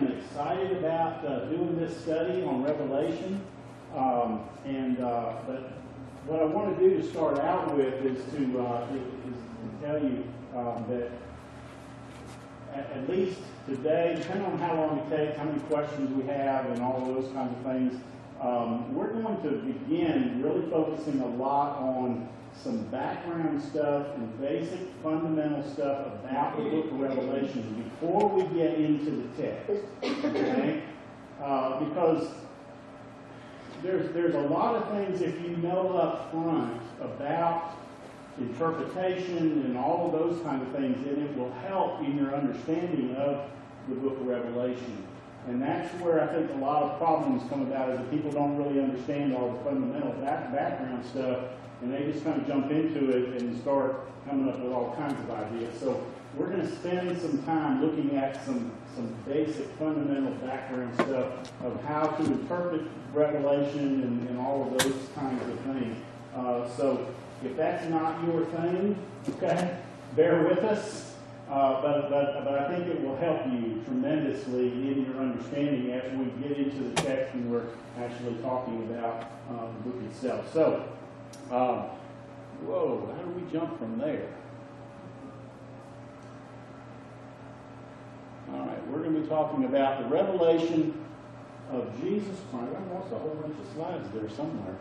been excited about doing this study on Revelation. But what I want to do to start out with is to tell you that at least today, depending on how long it takes, how many questions we have, and all of those kinds of things, we're going to begin really focusing a lot on some background stuff and basic fundamental stuff about the book of Revelation before we get into the text. Okay? Because there's a lot of things, if you know up front about interpretation and all of those kind of things, then it will help in your understanding of the book of Revelation. And that's where I think a lot of problems come about, is that people don't really understand all the fundamental background stuff, and they just kind of jump into it and start coming up with all kinds of ideas. So we're going to spend some time looking at some basic fundamental background stuff of how to interpret Revelation and all of those kinds of things. So if that's not your thing, okay, bear with us. But I think it will help you tremendously in your understanding as we get into the text and we're actually talking about the book itself. So, whoa, how do we jump from there? All right, we're going to be talking about the revelation of Jesus Christ. I lost a whole bunch of slides there somewhere.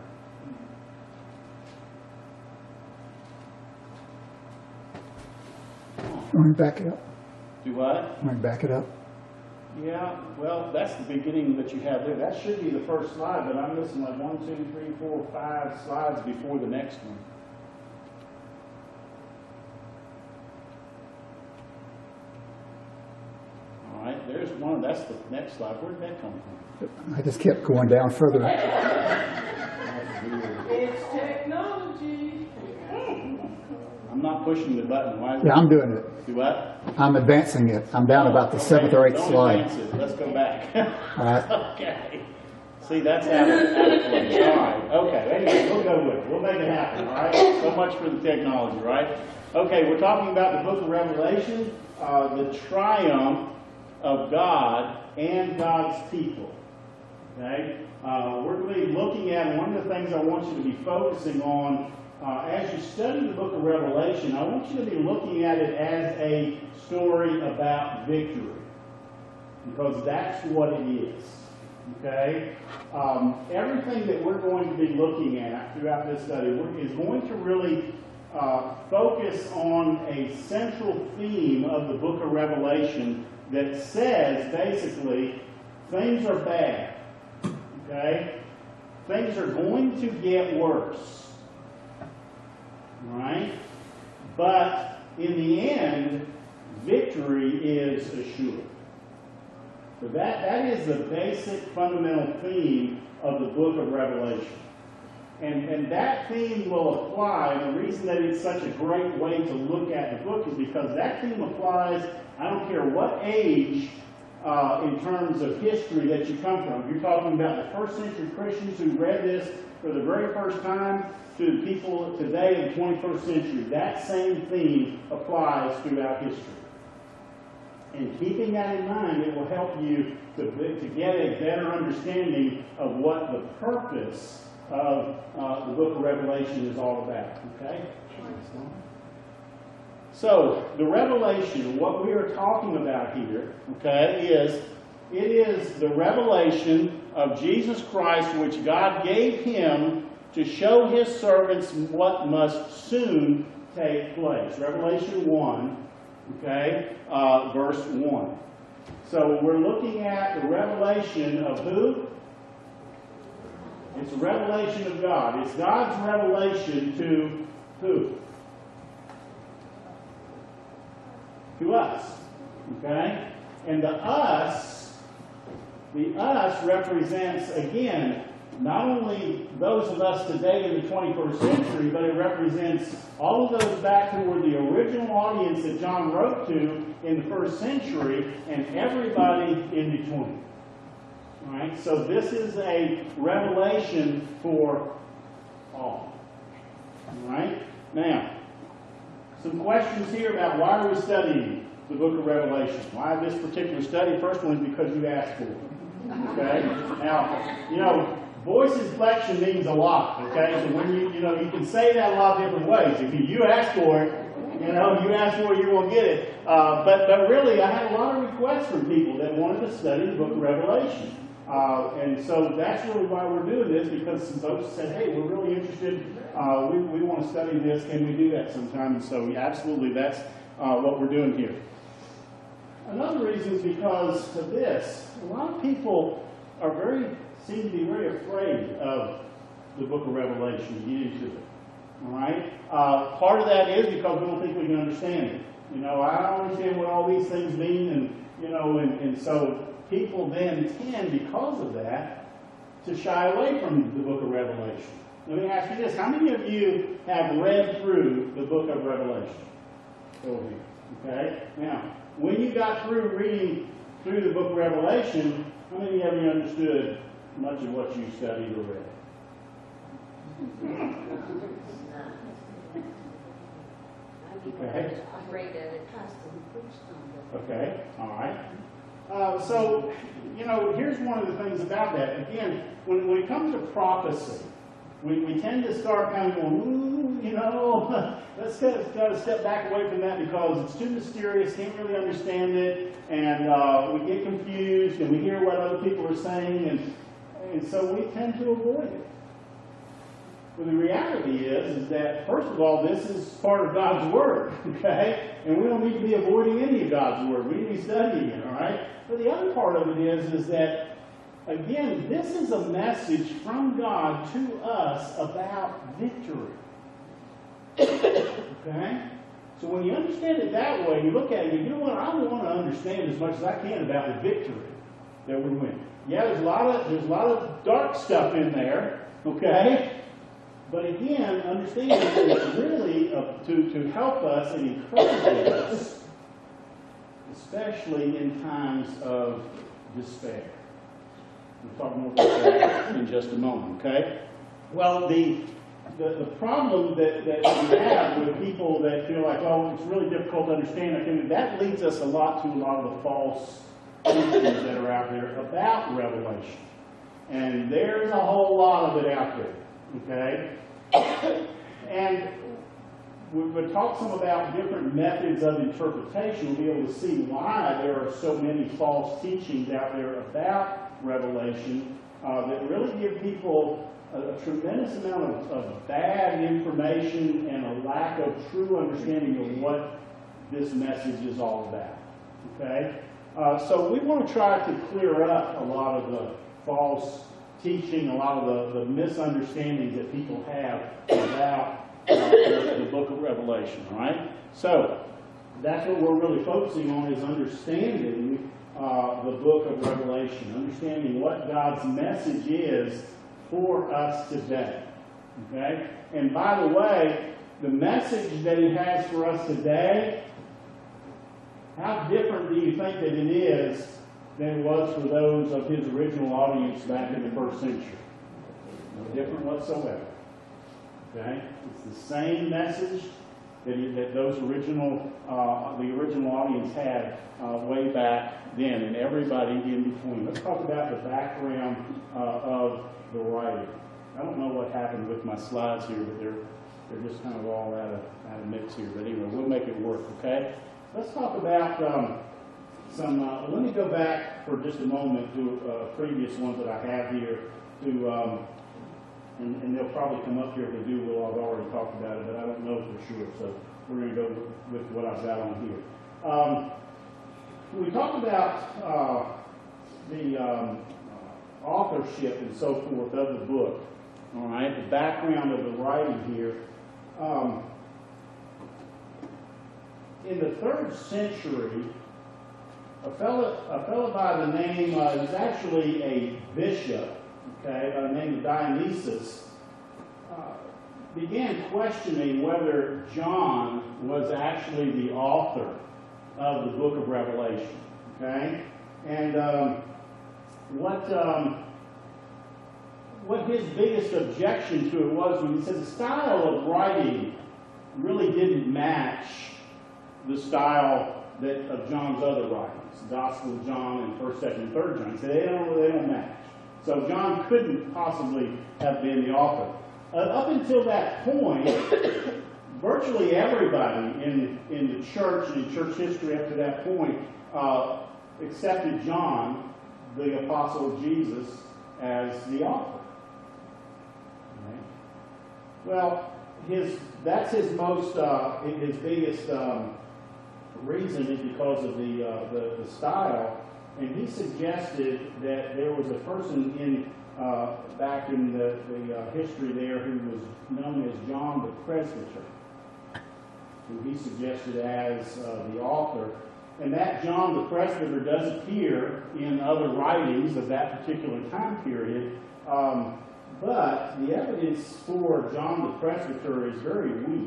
Want me to back it up? Do what? Want me to back it up? Yeah, well, that's the beginning that you have there. That should be the first slide, but I'm missing like 1, 2, 3, 4, 5 slides before the next one. All right, there's one. That's the next slide. Where did that come from? I just kept going down further. It's technology. I'm not pushing the button. Why? Yeah, I'm doing it. Do what? I'm advancing it. I'm down about the 7th or 8th Don't slide. advance it. Let's go back. All right. Okay. See, that's out of place. All right. Okay. Anyway, we'll go with it. We'll make it happen. All right. So much for the technology, right? Okay. We're talking about the book of Revelation, the triumph of God and God's people. Okay. We're going to be looking at one of the things I want you to be focusing on. As you study the book of Revelation, I want you to be looking at it as a story about victory, because that's what it is. Okay? Everything that we're going to be looking at throughout this study is going to really focus on a central theme of the book of Revelation that says, basically, things are bad. Okay? Things are going to get worse. Right? But in the end, victory is assured. So that is the basic fundamental theme of the book of Revelation. And that theme will apply. The reason that it's such a great way to look at the book is because that theme applies, I don't care what age in terms of history that you come from. You're talking about the first century Christians who read this for the very first time, to people today in the 21st century. That same theme applies throughout history. And keeping that in mind, it will help you to get a better understanding of what the purpose of the book of Revelation is all about. Okay? So, the revelation, what we are talking about here, okay, it is the revelation of Jesus Christ, which God gave him to show his servants what must soon take place. Revelation 1, okay, verse 1. So we're looking at the revelation of who? It's a revelation of God. It's God's revelation to who? To us. Okay? And the us represents, again, not only those of us today in the 21st century, but it represents all of those back who were the original audience that John wrote to in the first century, and everybody in between. All right? So this is a revelation for all. All right? Now, some questions here about why are we studying. the book of Revelation. Why this particular study? First one is because you asked for it. Okay? Now, you know, voice inflection means a lot. Okay? So when you can say that a lot of different ways. If you ask for it, you ask for it, you're going to get it. But really, I had a lot of requests from people that wanted to study the book of Revelation. And so that's really why we're doing this, because some folks said, hey, we're really interested. We want to study this. Can we do that sometime? And so absolutely, that's what we're doing here. Another reason is because of this. A lot of people seem to be very afraid of the book of Revelation, to get into it. All right? Part of that is because we don't think we can understand it. I don't understand what all these things mean, and so people then tend, because of that, to shy away from the book of Revelation. Let me ask you this. How many of you have read through the book of Revelation? Over here. Okay? Now, when you got through reading through the book of Revelation, how many of you understood much of what you studied or read? Okay. Okay, all right. So, here's one of the things about that. Again, when it comes to prophecy, we tend to start kind of going, let's kind of step back away from that because it's too mysterious, can't really understand it, and we get confused, and we hear what other people are saying, and so we tend to avoid it. But the reality is that, first of all, this is part of God's Word, okay? And we don't need to be avoiding any of God's Word. We need to be studying it, all right? But the other part of it is that, again, this is a message from God to us about victory. Okay? So when you understand it that way, you look at it, I want to understand as much as I can about the victory that we win. Yeah, there's a lot of dark stuff in there, okay? But again, understand that it's really to help us and encourage us, especially in times of despair. We'll talk more about that in just a moment, okay? Well, the problem that we have with people that feel like, it's really difficult to understand, I think that leads us a lot to a lot of the false teachings that are out there about Revelation. And there's a whole lot of it out there, okay? And we'll talk some about different methods of interpretation. We'll be able to see why there are so many false teachings out there about Revelation that really give people a tremendous amount of bad information and a lack of true understanding of what this message is all about. Okay? So we want to try to clear up a lot of the false teaching, a lot of the misunderstandings that people have about the book of Revelation, all right? So that's what we're really focusing on, is understanding the book of Revelation, understanding what God's message is for us today, okay? And by the way, the message that He has for us today, how different do you think that it is than it was for those of His original audience back in the first century? No different whatsoever. Okay? It's the same message that those the original audience had way back then, and everybody in between. Let's talk about the background of the writing. I don't know what happened with my slides here, but they're just kind of all out of mix here. But anyway, we'll make it work. Okay? Let's talk about let me go back for just a moment to previous ones that I have here, and they'll probably come up here. If they do, I've already talked about it, but I don't know for sure. So we're going to go with what I've got on here. We talked about the authorship and so forth of the book. All right, the background of the writing here. In the 3rd century, a fellow by the name, he was actually a bishop, okay, by the name of Dionysius, began questioning whether John was actually the author of the book of Revelation, okay? And what his biggest objection to it was, when he said the style of writing really didn't match the style of John's other writings, Gospel of John and 1st, 2nd, and 3rd John. He said they don't match. So John couldn't possibly have been the author. Up until that point, virtually everybody in the church and in church history up to that point accepted John, the apostle of Jesus, as the author. Okay. Well, that's his most his biggest reason is because of the style, and he suggested that there was a person in back in the history there who was known as John the Presbyter, who he suggested as the author. And that John the Presbyter does appear in other writings of that particular time period, but the evidence for John the Presbyter is very weak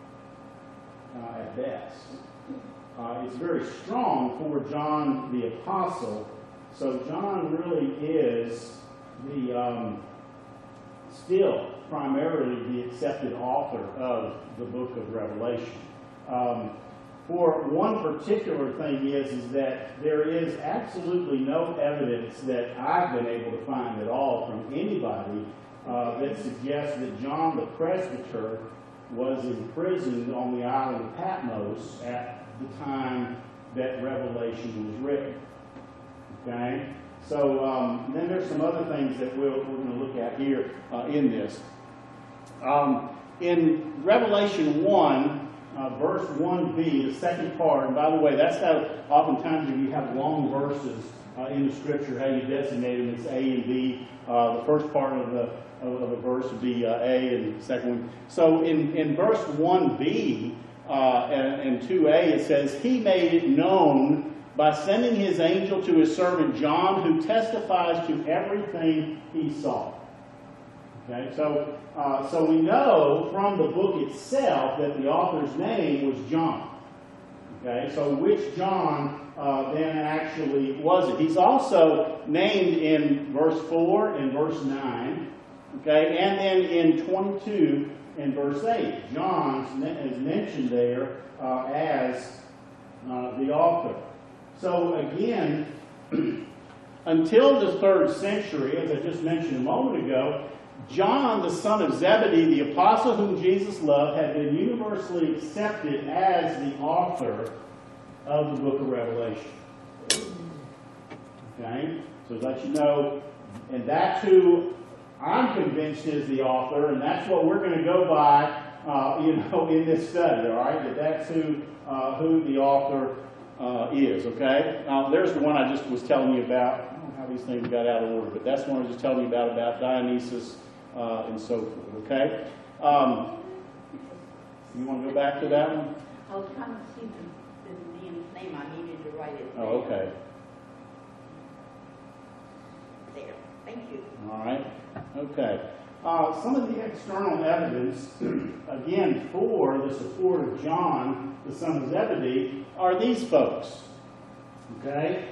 at best. It's very strong for John the Apostle, so John really is the still primarily the accepted author of the book of Revelation. For one particular thing is that there is absolutely no evidence that I've been able to find at all from anybody that suggests that John the Presbyter was imprisoned on the island of Patmos at the time that Revelation was written. Okay? So then there's some other things that we're going to look at here in this. In Revelation 1, verse 1b, the second part, and by the way, that's how oftentimes if you have long verses in the Scripture, how you designate them, it's A and B. The first part of a verse would be A, and the second one. So in verse 1b and 2a, it says, He made it known by sending His angel to His servant John, who testifies to everything he saw. Okay, so we know from the book itself that the author's name was John. Okay, so which John then actually was it? He's also named in verse 4 and verse 9. Okay, and then in 22 and verse 8, John is mentioned there as the author. So again, until the 3rd century, as I just mentioned a moment ago, John, the son of Zebedee, the apostle whom Jesus loved, had been universally accepted as the author of the book of Revelation. Okay? So to let you know, and that's who I'm convinced is the author, and that's what we're going to go by, in this study, all right? That that's who the author is, okay? Now, there's the one I just was telling you about. I don't know how these things got out of order, but that's the one I was just telling you about Dionysus and so forth, okay? You want to go back to that one? I was trying to see the man's name. I needed to write it down. Oh, okay. There. Thank you. All right. Okay. Some of the external evidence, again, for the support of John, the son of Zebedee, are these folks. Okay?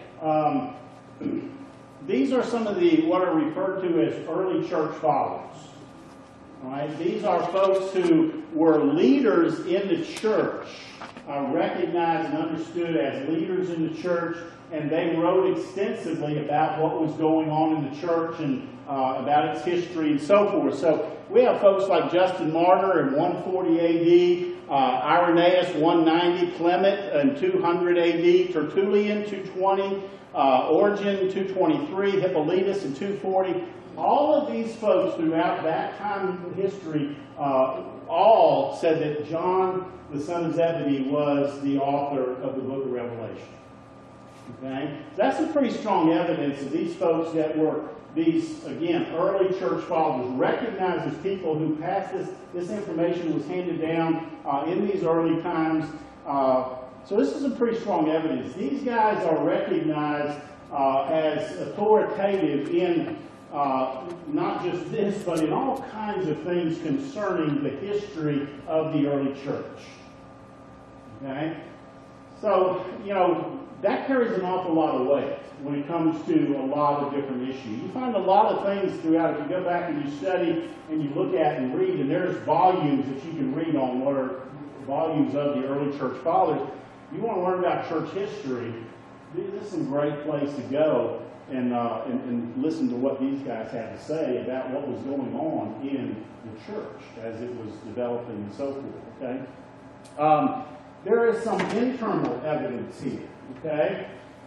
These are some of what are referred to as early church fathers. All right? These are folks who were leaders in the church, recognized and understood as leaders in the church, and they wrote extensively about what was going on in the church and about its history and so forth. So we have folks like Justin Martyr in 140 A.D., Irenaeus 190, Clement in 200 A.D., Tertullian 220, Origen 223, Hippolytus in 240. All of these folks throughout that time in history all said that John, the son of Zebedee, was the author of the book of Revelation. Okay? That's some pretty strong evidence of these folks that were these, again, early church fathers, recognized as people who passed this information was handed down in these early times. So this is some pretty strong evidence. These guys are recognized as authoritative in not just this, but in all kinds of things concerning the history of the early church. Okay? So, that carries an awful lot of weight when it comes to a lot of different issues. You find a lot of things throughout. If you go back and you study and you look at and read, and there's volumes that you can read on what are volumes of the early church fathers, you want to learn about church history, this is some great place to go and listen to what these guys had to say about what was going on in the church as it was developing and so forth, okay? There is some internal evidence here, okay?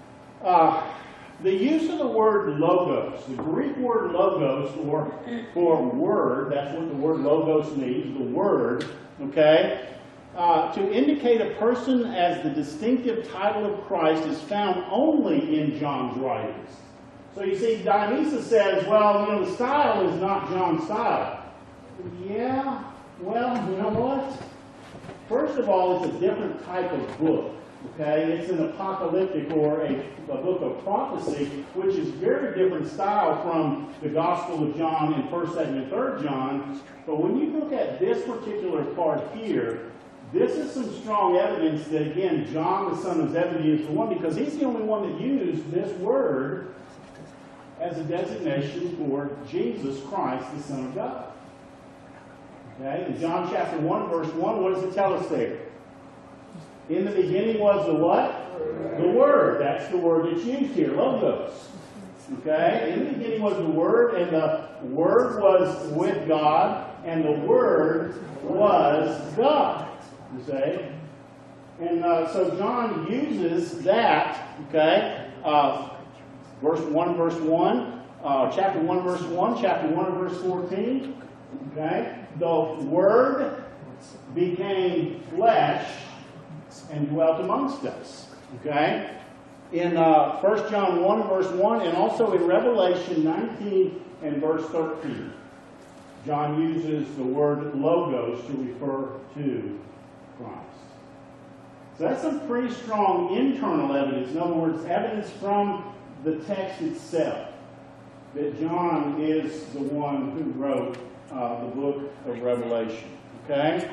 The use of the word logos, the Greek word logos, or for word, that's what the word logos means, the word, okay? To indicate a person as the distinctive title of Christ is found only in John's writings. So you see, Dionysius says, well, the style is not John's style. Yeah, well, you know what? First of all, it's a different type of book, okay? It's an apocalyptic or a book of prophecy, which is very different style from the Gospel of John in 1st, 2nd, and 3rd John. But when you look at this particular part here, this is some strong evidence that, again, John, the son of Zebedee, is the one, because he's the only one that used this word as a designation for Jesus Christ, the Son of God. Okay? In John chapter 1, verse 1, what does it tell us there? In the beginning was the what? The Word. That's the word that's used here, logos. Okay? In the beginning was the Word, and the Word was with God, and the Word was God. You see? And so John uses that, okay? Verse 1, verse 1, chapter 1, verse 1, chapter 1, verse 14. Okay? The Word became flesh and dwelt amongst us. Okay? In 1 John 1, verse 1, and also in Revelation 19 and verse 13, John uses the word logos to refer to Christ. So that's some pretty strong internal evidence. In other words, evidence from the text itself that John is the one who wrote the book of Revelation. Okay?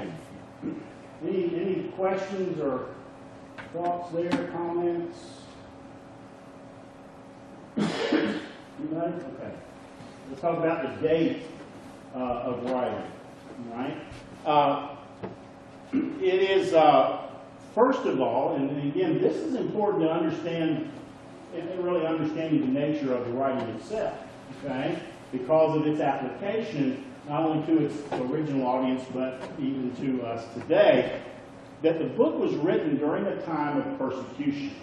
Any questions or thoughts there, comments? Okay. Let's talk about the date of writing. Right? It is, first of all, and again, this is important to understand, and really understanding the nature of the writing itself, okay? Because of its application, not only to its original audience, but even to us today, that the book was written during a time of persecution,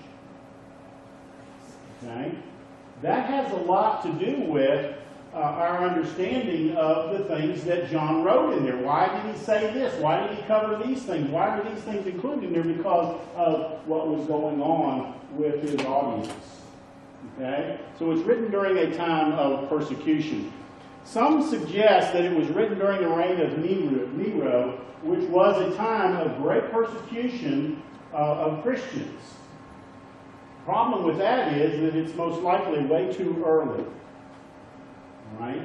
okay? That has a lot to do with our understanding of the things that John wrote in there. Why did he say this? Why did he cover these things? Why are these things included in there? Because of what was going on with his audience. Okay? So it's written during a time of persecution. Some suggest that it was written during the reign of Nero, which was a time of great persecution of Christians. The problem with that is that it's most likely way too early. Right?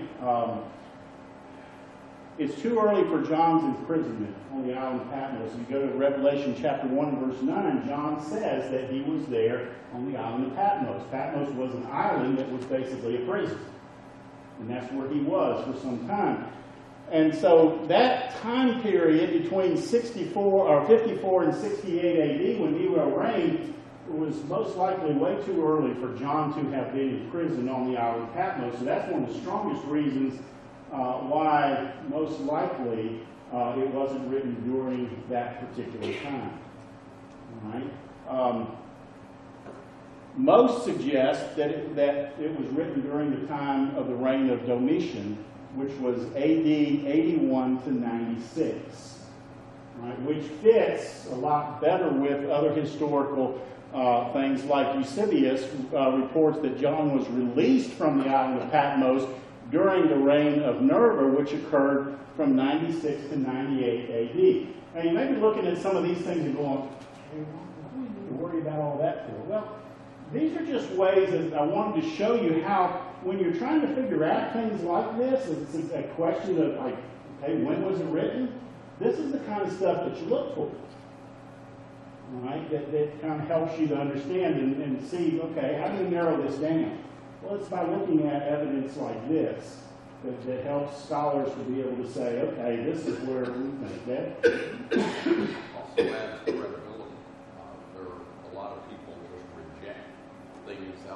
It's too early for John's imprisonment on the island of Patmos. If you go to Revelation chapter 1, verse 9, John says that he was there on the island of Patmos. Patmos was an island that was basically a prison. And that's where he was for some time. And so that time period between 54 and 68 AD, when Nero reigned, was most likely way too early for John to have been in prison on the island of Patmos. So that's one of the strongest reasons why most likely it wasn't written during that particular time. All right? Most suggest that it was written during the time of the reign of Domitian, which was AD 81 to 96, right? Which fits a lot better with other historical things like Eusebius reports that John was released from the island of Patmos during the reign of Nerva, which occurred from 96 to 98 AD. Now you may be looking at some of these things and going, hey, what do we need to worry about all that for? Well, these are just ways that I wanted to show you how, when you're trying to figure out things like this, it's a question of like, hey, when was it written? This is the kind of stuff that you look for. Right? That kind of helps you to understand and see, okay, how do you narrow this down? Well, it's by looking at evidence like this that helps scholars to be able to say, okay, this is where we think that. Also adds credibility. There are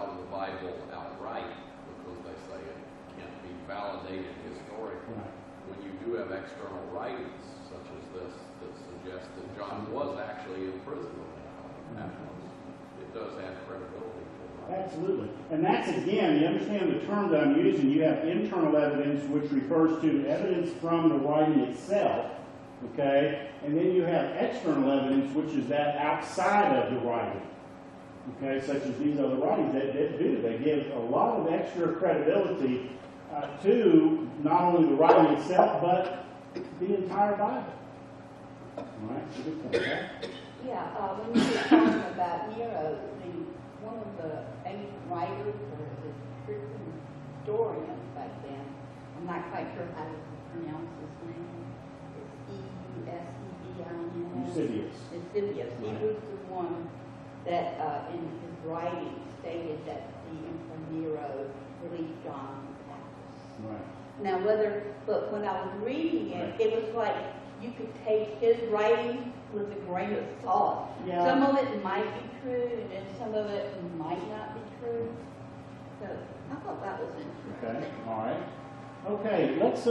out of the Bible outright because they say it can't be validated historically. Right. When you do have external writings such as this that suggest that John was actually in prison when that happened, it does add credibility to the writing. Absolutely. And that's, again, you understand the term that I'm using, you have internal evidence, which refers to evidence from the writing itself, okay? And then you have external evidence, which is that outside of the writing, okay? Such as these other writings that do. They give a lot of extra credibility to not only the writing itself, but the entire Bible. All right? So good point, right? Yeah, when you were talking about Nero, one of the ancient writers or the historians back then, I'm not quite sure how to pronounce his name. It's Eusebius. Eusebius. Eusebius. He was the one that in his writing stated that the Emperor Nero released John the Baptist. Right. Now but when I was reading it, Right. it was like you could take his writing with a grain of salt. Yeah. Some of it might be true, and then some of it might not be true. So I thought that was interesting. Okay, all right. Okay, let's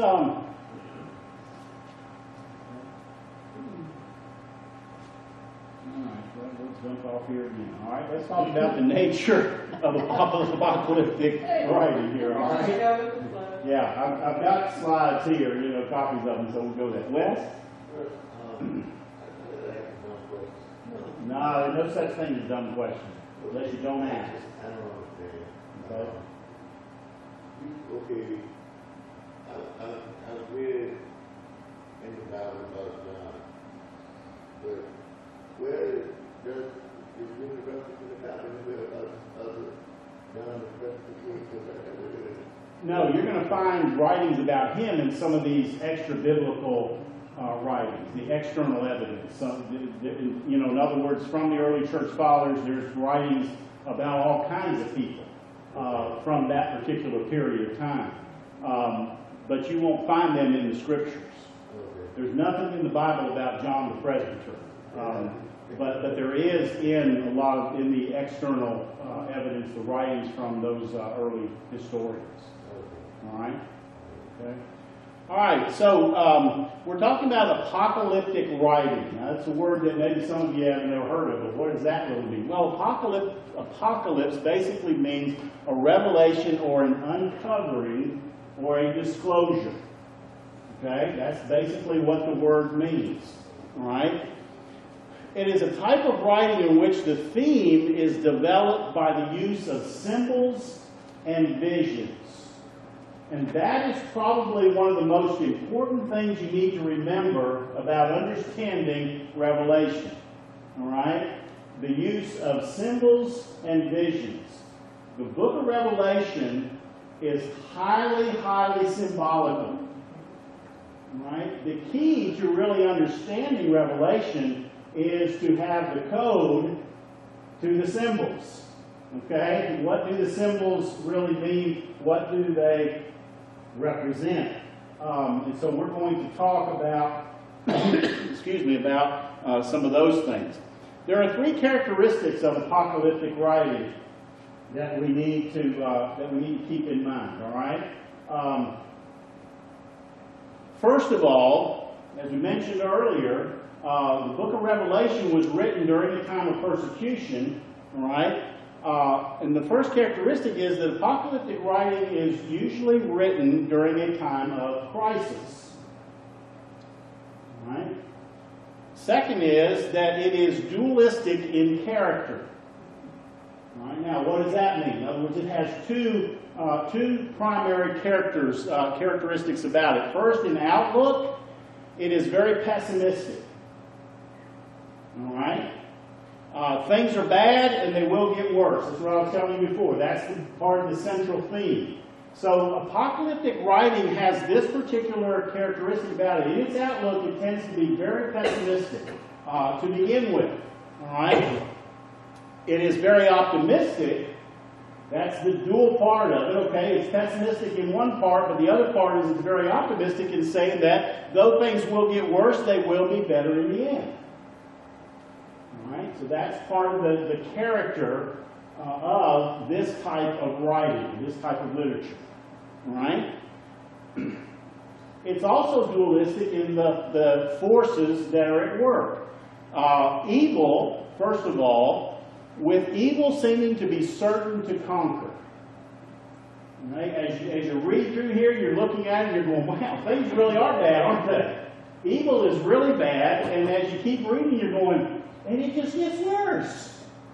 all right, well, let's jump off here again. All right, let's talk about the nature of apocalyptic writing here, all right? Yeah, I've got slides here, you know, copies of them, so we'll go there. Wes? No, there's no such thing as dumb questions, unless you don't ask. I don't understand. Okay? Okay, I read in the Bible about John, but where does is really reference to the Bible anywhere about other John the Baptist? No, you're going to find writings about him in some of these extra biblical writings, the external evidence. You know, in other words, from the early church fathers, there's writings about all kinds of people from that particular period of time. But you won't find them in the scriptures. Okay. There's nothing in the Bible about John the Presbyter. But there is in the external evidence, the writings from those early historians. All right? Okay. All right, so we're talking about apocalyptic writing. Now, that's a word that maybe some of you have never heard of, but what does that really mean? Well, apocalypse basically means a revelation or an uncovering or a disclosure. Okay? That's basically what the word means. All right? It is a type of writing in which the theme is developed by the use of symbols and visions. And that is probably one of the most important things you need to remember about understanding Revelation. All right? The use of symbols and visions. The book of Revelation is highly, highly symbolical. All right? The key to really understanding Revelation is to have the code to the symbols. Okay? What do the symbols really mean? What do they represent? And so we're going to talk about, excuse me, about some of those things. There are three characteristics of apocalyptic writing that we need to keep in mind. All right. First of all, as we mentioned earlier, the book of Revelation was written during a time of persecution. All right. And the first characteristic is that apocalyptic writing is usually written during a time of crisis. All right? Second is that it is dualistic in character. All right? Now, what does that mean? In other words, it has two primary characteristics about it. First, in outlook, it is very pessimistic. All right? Things are bad and they will get worse. That's what I was telling you before. That's part of the central theme. So apocalyptic writing has this particular characteristic about it. In its outlook, it tends to be very pessimistic to begin with. All right? It is very optimistic. That's the dual part of it. Okay, it's pessimistic in one part, but the other part is it's very optimistic in saying that though things will get worse, they will be better in the end. All right, so that's part of the character of this type of writing, this type of literature. All right? It's also dualistic in the forces that are at work. Evil, first of all, with evil seeming to be certain to conquer. Right? As you read through here, you're looking at it and you're going, wow, things really are bad, aren't they? Evil is really bad, and as you keep reading, you're going, and it just gets worse.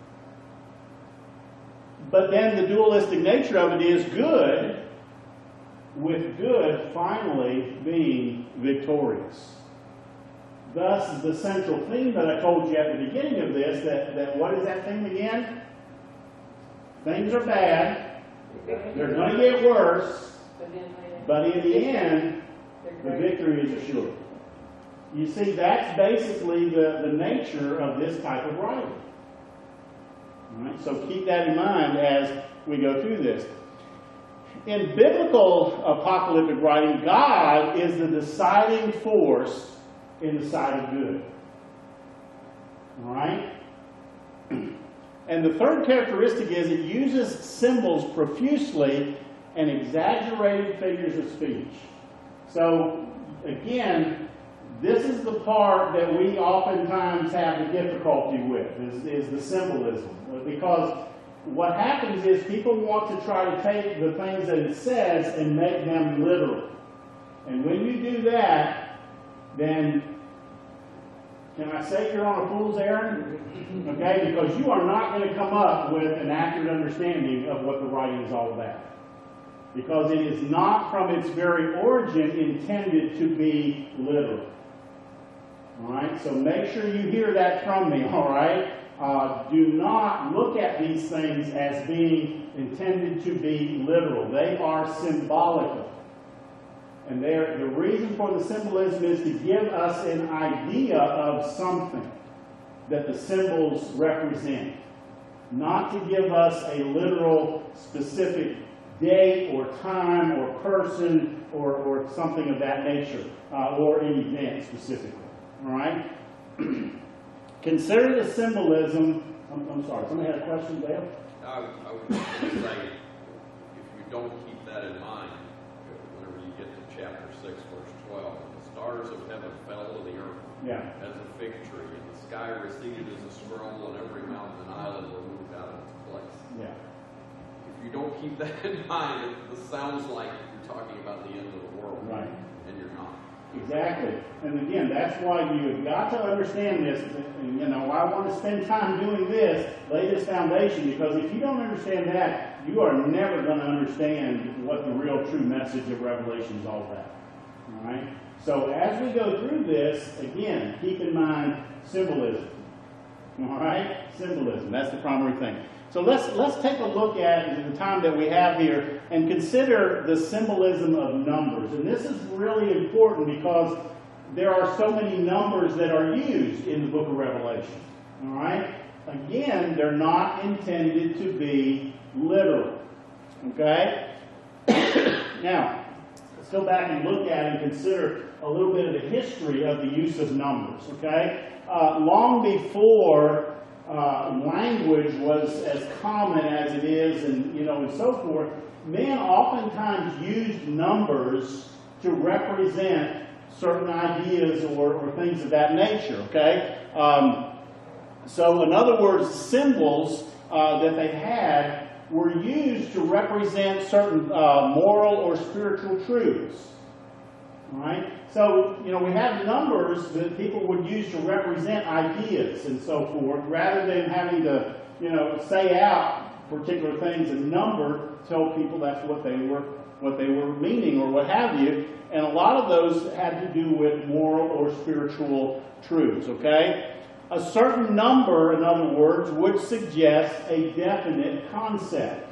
But then the dualistic nature of it is good, with good finally being victorious. Thus, the central theme that I told you at the beginning of this, that what is that theme again? Things are bad, they're going to get worse, but in the end, the victory is assured. You see, that's basically the nature of this type of writing. All right? So keep that in mind as we go through this. In biblical apocalyptic writing, God is the deciding force in the side of good. All right? And the third characteristic is it uses symbols profusely and exaggerated figures of speech. So, again, this is the part that we oftentimes have the difficulty with, is the symbolism. Because what happens is people want to try to take the things that it says and make them literal. And when you do that, then, can I say you're on a fool's errand? Okay, because you are not going to come up with an accurate understanding of what the writing is all about. Because it is not from its very origin intended to be literal. All right, so make sure you hear that from me, all right? Do not look at these things as being intended to be literal. They are symbolical. And the reason for the symbolism is to give us an idea of something that the symbols represent. Not to give us a literal, specific date or time or person or something of that nature, or an event specifically. All right? Consider the symbolism. I'm sorry, somebody had a question there? I would just say, if you don't keep that in mind, whenever you get to chapter 6, verse 12, the stars of heaven fell to the earth as a fig tree, and the sky receded as a scroll, and every mountain and island were moved out of its place. Yeah. If you don't keep that in mind, it sounds like you're talking about the end of the world. Right. And you're not. Exactly. And again, that's why you've got to understand this. And, you know, I want to spend time doing this, lay this foundation, because if you don't understand that, you are never going to understand what the real true message of Revelation is all about. All right? So as we go through this, again, keep in mind symbolism. All right? Symbolism. That's the primary thing. So let's take a look at the time that we have here and consider the symbolism of numbers. And this is really important because there are so many numbers that are used in the book of Revelation. All right? Again, they're not intended to be literal. Okay? Now, let's go back and look at and consider a little bit of the history of the use of numbers. Okay? Long before language was as common as it is, and so forth, men oftentimes used numbers to represent certain ideas or things of that nature. Okay, so in other words, symbols that they had were used to represent certain moral or spiritual truths. All right? So, we have numbers that people would use to represent ideas and so forth, rather than having to, say out particular things and number, tell people that's what they were meaning or what have you. And a lot of those had to do with moral or spiritual truths, okay? A certain number, in other words, would suggest a definite concept.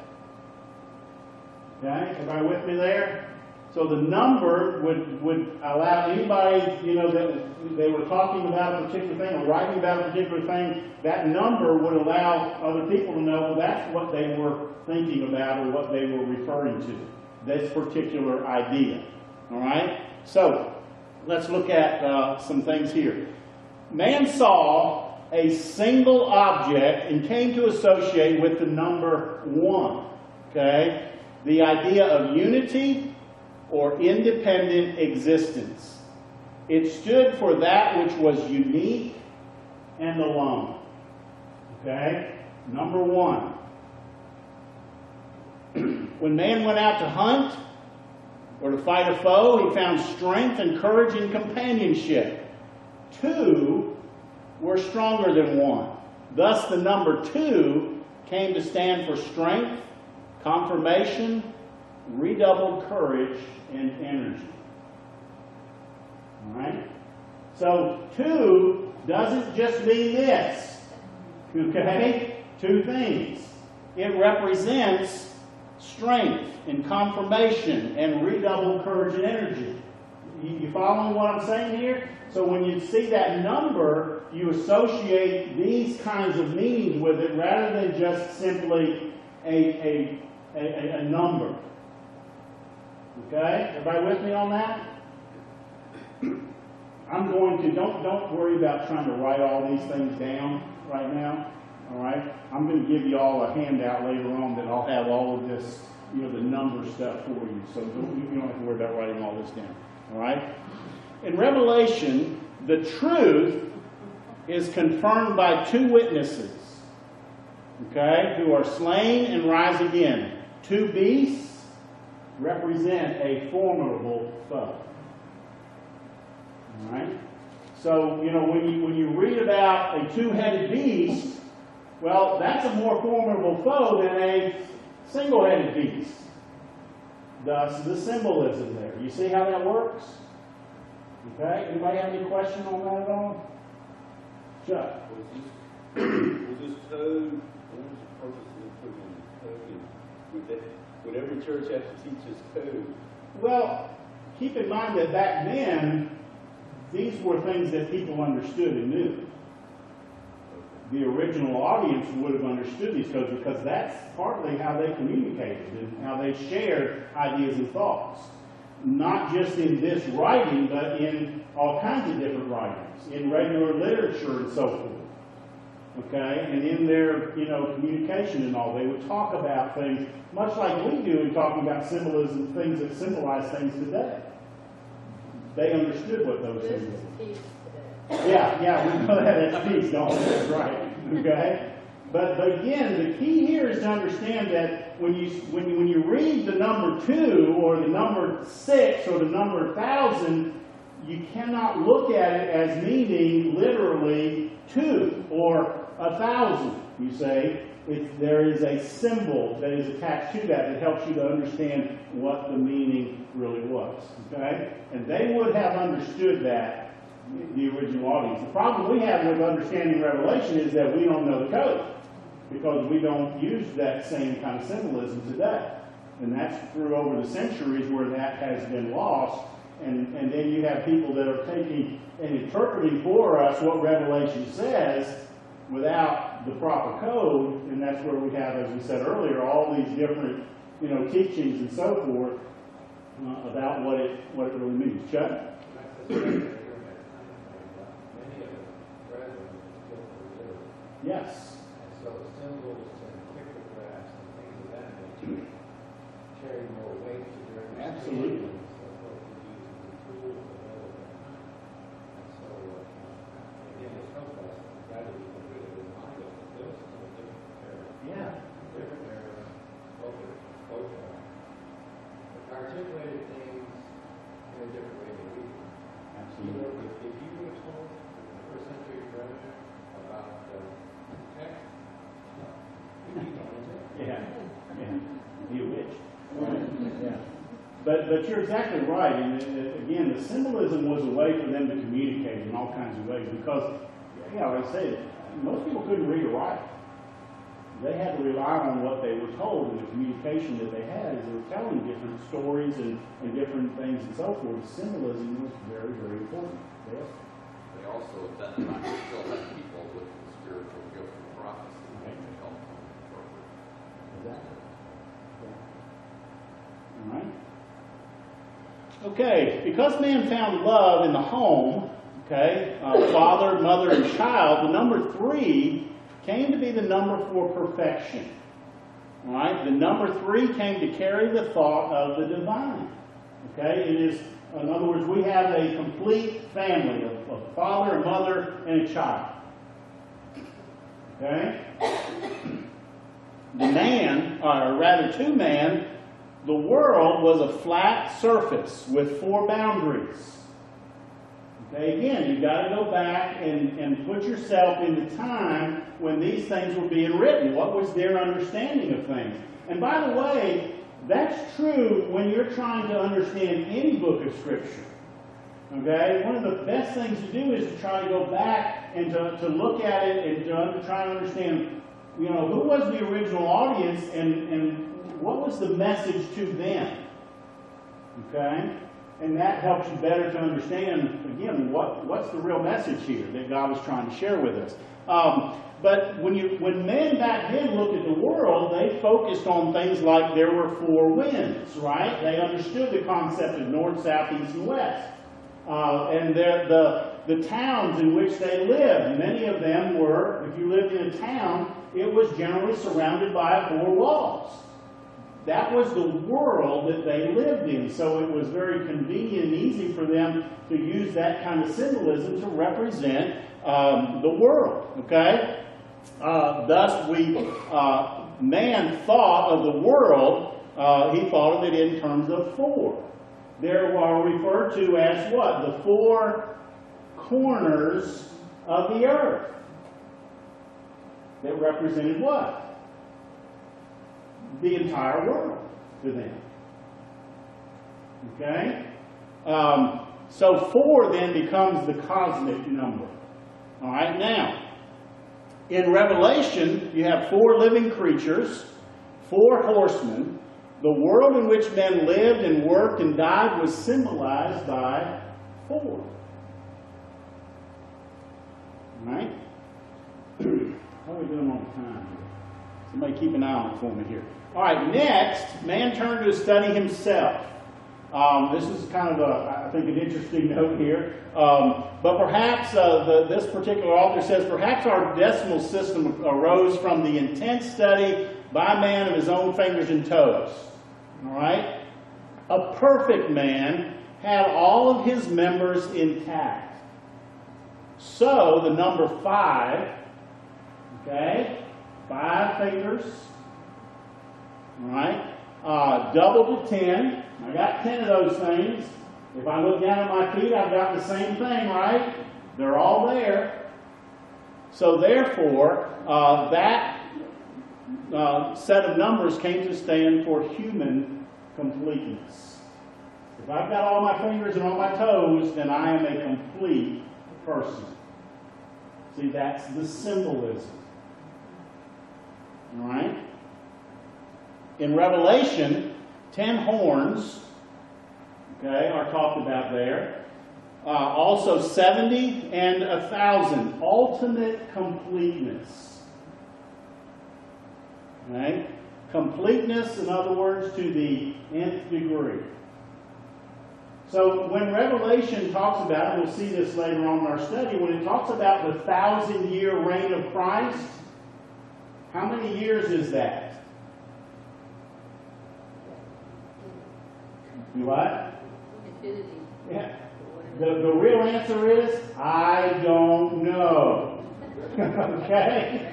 Okay? Everybody with me there? So the number would allow anybody, that they were talking about a particular thing or writing about a particular thing, that number would allow other people to know, well, that's what they were thinking about or what they were referring to, this particular idea. All right? So let's look at some things here. Man saw a single object and came to associate with the number 1. Okay? The idea of unity or independent existence. It stood for that which was unique and alone. Okay? Number 1. When man went out to hunt or to fight a foe, he found strength and courage and companionship. 2 were stronger than 1. Thus the number 2 came to stand for strength, confirmation, redoubled courage, and energy. All right? So 2 doesn't just mean this. Okay? 2 things. It represents strength and confirmation and redoubled courage and energy. You following what I'm saying here? So when you see that number, you associate these kinds of meanings with it rather than just simply a number. Okay? Everybody with me on that? I'm going to, don't worry about trying to write all these things down right now. All right? I'm going to give you all a handout later on that I'll have all of this, the number stuff for you. So you don't have to worry about writing all this down. All right? In Revelation, the truth is confirmed by 2 witnesses, okay, who are slain and rise again. 2 beasts represent a formidable foe. All right? So, when you read about a 2-headed beast, well, that's a more formidable foe than a single-headed beast. Thus, the symbolism there. You see how that works? Okay? Anybody have any question on that at all? Chuck? Was this code, what was the purpose of putting in code? Would every church have to teach this code? Well, keep in mind that back then, these were things that people understood and knew. The original audience would have understood these codes because that's partly how they communicated and how they shared ideas and thoughts. Not just in this writing, but in all kinds of different writings, in regular literature and so forth. Okay? And in their, communication and all, they would talk about things much like we do in talking about symbolism, things that symbolize things today. They understood what those things were. Yeah, we know that as peace, don't we? That's right. Okay? But again, the key here is to understand that when you read the number 2 or the number 6 or the number 1,000, you cannot look at it as meaning literally 2 or 1,000. You say there is a symbol that is attached to that helps you to understand what the meaning really was. Okay? And they would have understood that. The original audience. The problem we have with understanding Revelation is that we don't know the code because we don't use that same kind of symbolism today. And that's through over the centuries where that has been lost. And then you have people that are taking and interpreting for us what Revelation says without the proper code. And that's where we have, as we said earlier, all these different teachings and so forth about what it really means. Chuck? Yes. And so symbols and pictographs and things of that nature carry more weight to their understanding. Absolutely. So what we use as a tool to develop that. And so, again, it's helpful. Rather than really remind us that those are a different era. Yeah. Different era, both articulated things in a different way than we do. Absolutely. If you would have told the first century brethren about text, Yeah. You wish. Yeah. But you're exactly right. And again, the symbolism was a way for them to communicate in all kinds of ways because, like I said, most people couldn't read or write. They had to rely on what they were told and the communication that they had as they were telling different stories and different things and so forth. Symbolism was very, very important. Yes. They also, at that time, still had people with the spiritual gift of prophecy Right. to help them interpret. Exactly. All right. Okay, because man found love in the home, Okay? Father, mother, and child. The number 3 came to be the number for perfection. All right? The number 3 came to carry the thought of the divine. Okay? It is, in other words, we have a complete family of father, a mother, and a child. Okay? The man, or rather 2 man, the world was a flat surface with 4 boundaries. Okay, again, you've got to go back and put yourself in the time when these things were being written. What was their understanding of things? And by the way, that's true when you're trying to understand any book of Scripture. Okay? One of the best things to do is to try to go back and to look at it and to try to understand, you know, who was the original audience and what was the message to them? Okay? And that helps you better to understand, again, what's the real message here that God was trying to share with us. But when men back then looked at the world, they focused on things like there were 4 winds, right? They understood the concept of north, south, east, and west. And the towns in which they lived, many of them were, if you lived in a town, it was generally surrounded by 4 walls. That was the world that they lived in, so it was very convenient and easy for them to use that kind of symbolism to represent the world, okay? Thus, man thought of the world, he thought of it in terms of 4. They are referred to as what? The 4 corners of the earth. That represented what? The entire world to them. Okay? So 4 then becomes the cosmic number. All right, now, in Revelation, you have 4 living creatures, 4 horsemen. The world in which men lived and worked and died was symbolized by 4. All right? How are we doing on time here? Somebody keep an eye on it for me here. All right, next, man turned to study himself. This is kind of, I think, an interesting note here. But perhaps this particular author says, perhaps our decimal system arose from the intense study by man of his own fingers and toes. All right? A perfect man had all of his members intact. So the number 5, okay, 5 fingers, all right, doubled to 10. I got 10 of those things. If I look down at my feet, I've got the same thing, right? They're all there. So therefore, that set of numbers came to stand for human completeness. If I've got all my fingers and all my toes, then I am a complete person. See, that's the symbolism. All right? In Revelation, 10 horns, okay, are talked about there. Also 70 and 1,000. Ultimate completeness. Right? Completeness, in other words, to the nth degree. So when Revelation talks about, and we'll see this later on in our study, when it talks about the 1,000-year reign of Christ, how many years is that? You what? Infinity. Yeah. The real answer is, I don't know. Okay?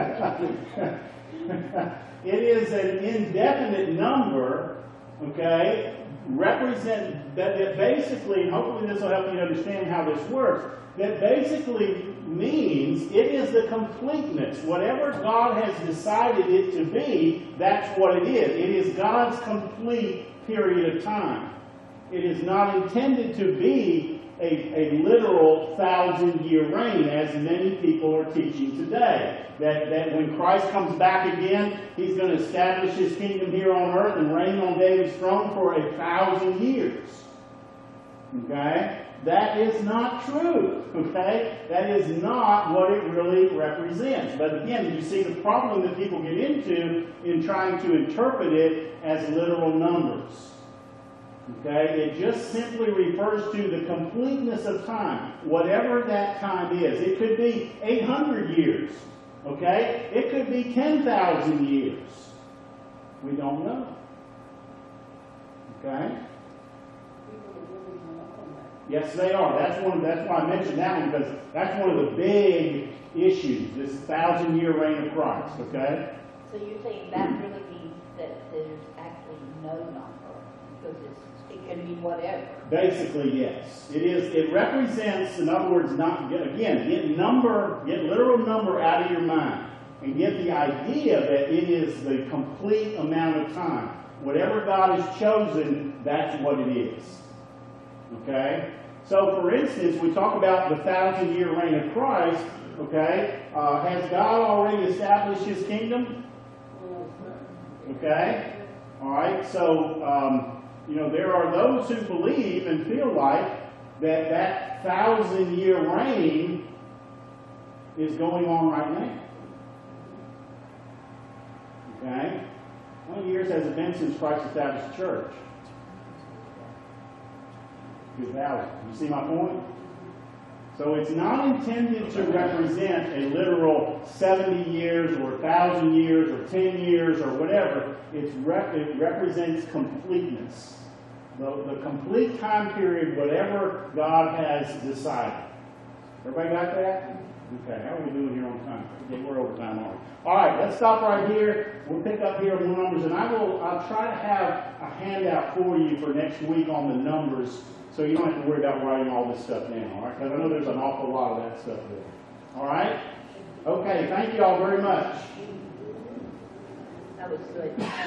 It is an indefinite number, okay, represent that basically, and hopefully this will help you understand how this works, that basically means it is the completeness. Whatever God has decided it to be, that's what it is. It is God's complete period of time. It is not intended to be a literal 1,000-year reign, as many people are teaching today. That when Christ comes back again, He's going to establish His kingdom here on earth and reign on David's throne for 1,000 years. Okay? That is not true. Okay? That is not what it really represents. But again, you see the problem that people get into in trying to interpret it as literal numbers. Okay? It just simply refers to the completeness of time, whatever that time is. It could be 800 years. Okay? It could be 10,000 years. We don't know. Okay? Yes, they are. That's why I mentioned that one, because that's one of the big issues, this 1,000-year reign of Christ. Okay? So you're saying that really means that there's actually no number, because it can be whatever. Basically, yes. It is. It represents, in other words, get literal number out of your mind, and get the idea that it is the complete amount of time. Whatever God has chosen, that's what it is. Okay? So, for instance, we talk about the 1,000-year reign of Christ. Okay? Has God already established His kingdom? Okay? All right. So, there are those who believe and feel like that 1,000-year reign is going on right now. Okay? How many years has it been since Christ established the church? 2,000. You see my point? So it's not intended to represent a literal 70 years or 1,000 years or 10 years or whatever. It represents completeness. The complete time period, whatever God has decided. Everybody got that? Okay, how are we doing here on time? Okay, we're over time already. All right, let's stop right here. We'll pick up here on the numbers, and I'll try to have a handout for you for next week on the numbers, so you don't have to worry about writing all this stuff down, all right? Because I know there's an awful lot of that stuff there. All right? Okay, thank you all very much. That was good.